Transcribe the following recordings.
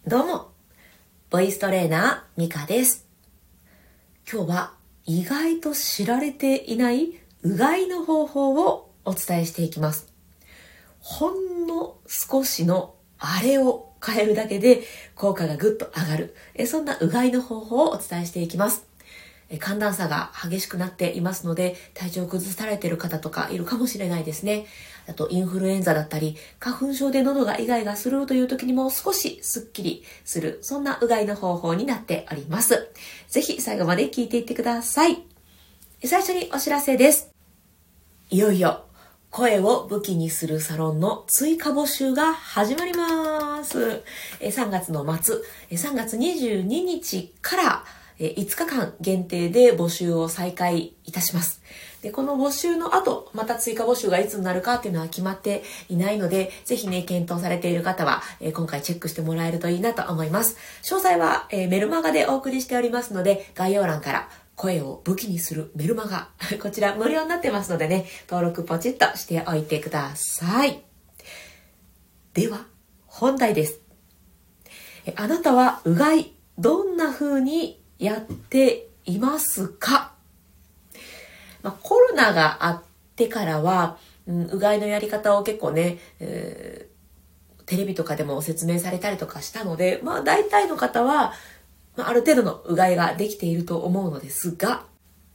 どうも、ボイストレーナーミカです。今日は意外と知られていないうがいの方法をお伝えしていきます。ほんの少しのあれを変えるだけで効果がぐっと上がる、そんなうがいの方法をお伝えしていきます。寒暖差が激しくなっていますので、体調を崩されている方とかいるかもしれないですね。あとインフルエンザだったり花粉症で喉がイガイガするという時にも少しスッキリする、そんなうがいの方法になっております。ぜひ最後まで聞いていってください。最初にお知らせです。いよいよ声を武器にするサロンの追加募集が始まります。3月の末、3月22日から5日間限定で募集を再開いたします。で、この募集の後、また追加募集がいつになるかっていうのは決まっていないので、ぜひね、検討されている方は、今回チェックしてもらえるといいなと思います。詳細は、メルマガでお送りしておりますので、概要欄から声を武器にするメルマガ、こちら無料になってますのでね、登録ポチッとしておいてください。では、本題です。あなたはうがい、どんな風にやっていますか？コロナがあってからは、うがいのやり方を結構ね、テレビとかでも説明されたりとかしたので、大体の方は、ある程度のうがいができていると思うのですが、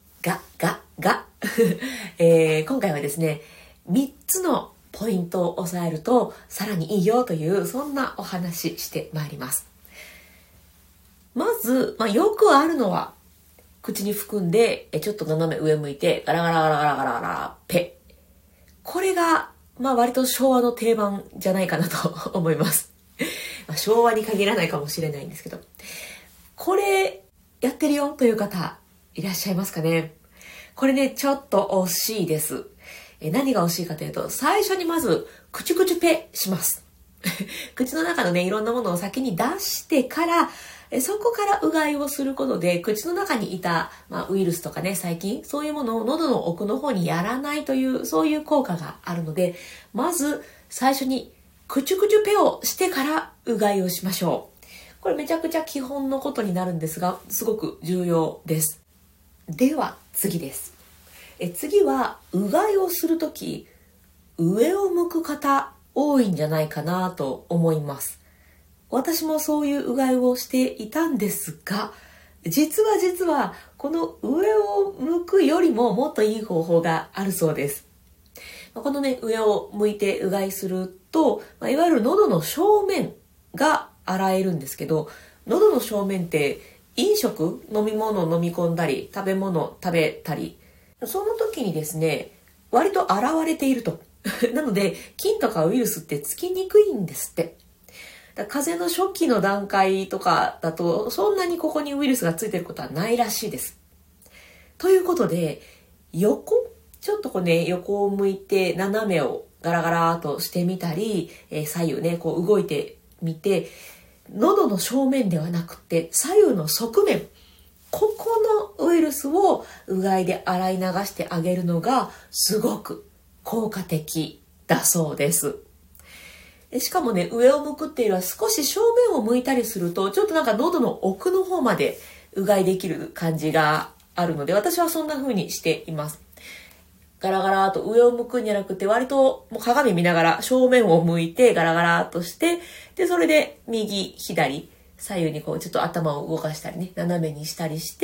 今回はですね、3つのポイントを押さえるとさらにいいよという、そんなお話してまいります。まず、よくあるのは、口に含んで、ちょっと斜め上向いて、ガラガラガラガラガラガラ、ペ。これが、割と昭和の定番じゃないかなと思います。昭和に限らないかもしれないんですけど。これ、やってるよという方、いらっしゃいますかね？これね、ちょっと惜しいです。何が惜しいかというと、最初にまず、クチュクチュペします。口の中のね、いろんなものを先に出してから、そこからうがいをすることで、口の中にいた、ウイルスとかね、細菌、そういうものを喉の奥の方にやらないという、そういう効果があるので、まず最初にクチュクチュペをしてからうがいをしましょう。これめちゃくちゃ基本のことになるんですが、すごく重要です。では次です。次はうがいをするとき、上を向く方多いんじゃないかなと思います。私もそういううがいをしていたんですが、実はこの上を向くよりももっといい方法があるそうです。このね、上を向いてうがいすると、いわゆる喉の正面が洗えるんですけど、喉の正面って飲食、飲み物を飲み込んだり、食べ物を食べたり、その時にですね、割と洗われていると。なので、菌とかウイルスってつきにくいんですって。風邪の初期の段階とかだと、そんなにここにウイルスがついてることはないらしいです。ということで、ちょっと横を向いて斜めをガラガラーとしてみたり、左右ね、動いてみて、喉の正面ではなくて、左右の側面、ここのウイルスをうがいで洗い流してあげるのがすごく効果的だそうです。しかもね、上を向くっていうのは少し正面を向いたりすると、ちょっと喉の奥の方までうがいできる感じがあるので、私はそんな風にしています。ガラガラーと上を向くんじゃなくて、割ともう鏡見ながら正面を向いてガラガラーとして、で、それで右、左、左右にちょっと頭を動かしたりね、斜めにしたりして、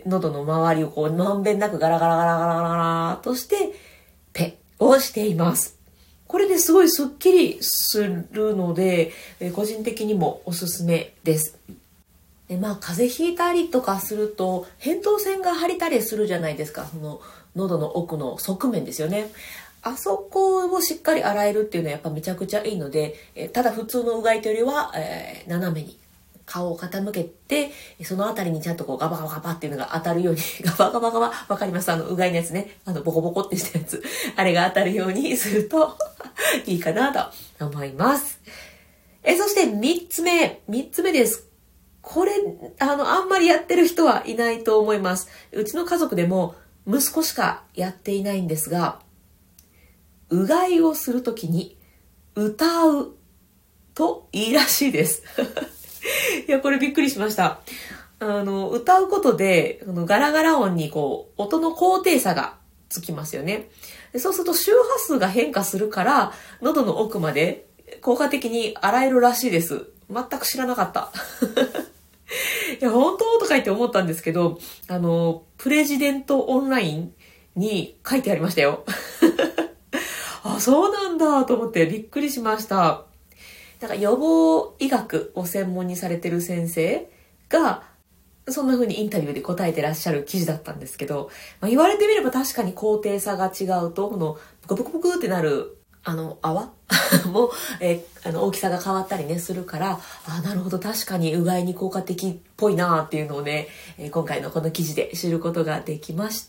喉の周りをまんべんなくガラガラガラガラガラガラとして、ペをしています。これですごいスッキリするので、個人的にもおすすめです。で、風邪ひいたりとかすると、扁桃腺が張りたりするじゃないですか。その喉の奥の側面ですよね。あそこをしっかり洗えるっていうのはやっぱめちゃくちゃいいので、ただ普通のうがいというよりは、斜めに顔を傾けて、そのあたりにちゃんとガバガバガバっていうのが当たるように、ガバガバガバ、わかります？うがいのやつね。ボコボコってしたやつ。あれが当たるようにするといいかなと思います。そして3つ目です。これ、あんまりやってる人はいないと思います。うちの家族でも息子しかやっていないんですが、うがいをするときに歌うといいらしいです。 いや、これびっくりしました。歌うことで、ガラガラ音に音の高低差がつきますよね。でそうすると周波数が変化するから、喉の奥まで効果的に洗えるらしいです。全く知らなかった。いや、本当とか言って思ったんですけど、プレジデントオンラインに書いてありましたよ。あ、そうなんだと思ってびっくりしました。なんか予防医学を専門にされてる先生が、そんな風にインタビューで答えてらっしゃる記事だったんですけど、言われてみれば確かに高低差が違うと、ブクブクブクってなる、泡も、大きさが変わったりね、するから、なるほど、確かにうがいに効果的っぽいなっていうのをね、今回のこの記事で知ることができました。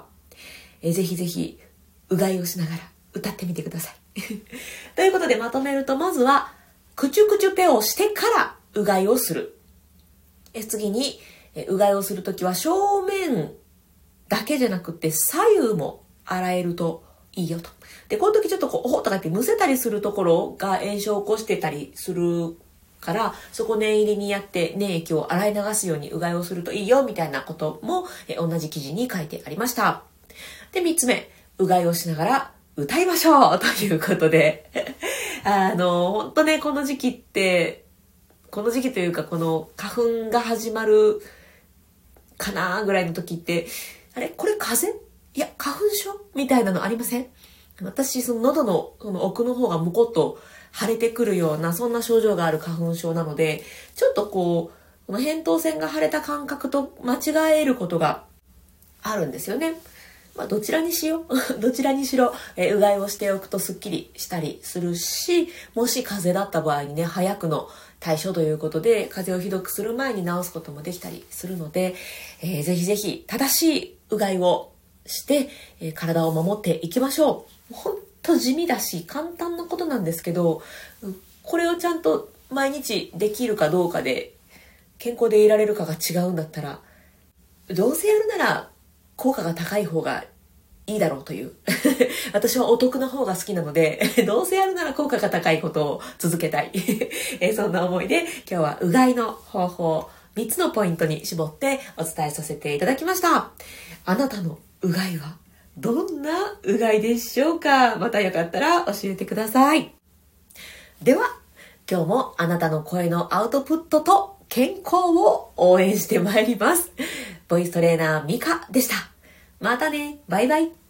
ぜひぜひ、うがいをしながら歌ってみてください。ということでまとめると、まずは、くちゅくちゅペをしてからうがいをする。次に、うがいをするときは正面だけじゃなくて左右も洗えるといいよと。で、この時ちょっとおほとかってむせたりするところが炎症を起こしてたりするから、そこ念入りにやって粘液を洗い流すようにうがいをするといいよみたいなことも同じ記事に書いてありました。で、3つ目、うがいをしながら歌いましょうということで、ほんとね、この時期というかこの花粉が始まるかなぐらいの時って、あれこれ風邪？いや、花粉症みたいなのありません？私、その喉の奥の方がもこっと腫れてくるような、そんな症状がある花粉症なので、ちょっとこの扁桃腺が腫れた感覚と間違えることがあるんですよね。どちらにしろ、うがいをしておくとスッキリしたりするし、もし風邪だった場合にね、早くの対処ということで、風邪をひどくする前に治すこともできたりするので、ぜひぜひ正しいうがいをして、体を守っていきましょう。ほんと地味だし、簡単なことなんですけど、これをちゃんと毎日できるかどうかで、健康でいられるかが違うんだったら、どうせやるなら効果が高い方がいいだろうという私はお得な方が好きなのでどうせやるなら効果が高いことを続けたいそんな思いで今日はうがいの方法3つのポイントに絞ってお伝えさせていただきました。あなたのうがいはどんなうがいでしょうか？またよかったら教えてください。では今日もあなたの声のアウトプットと健康を応援してまいります。ボイストレーナーミカでした。またね。バイバイ。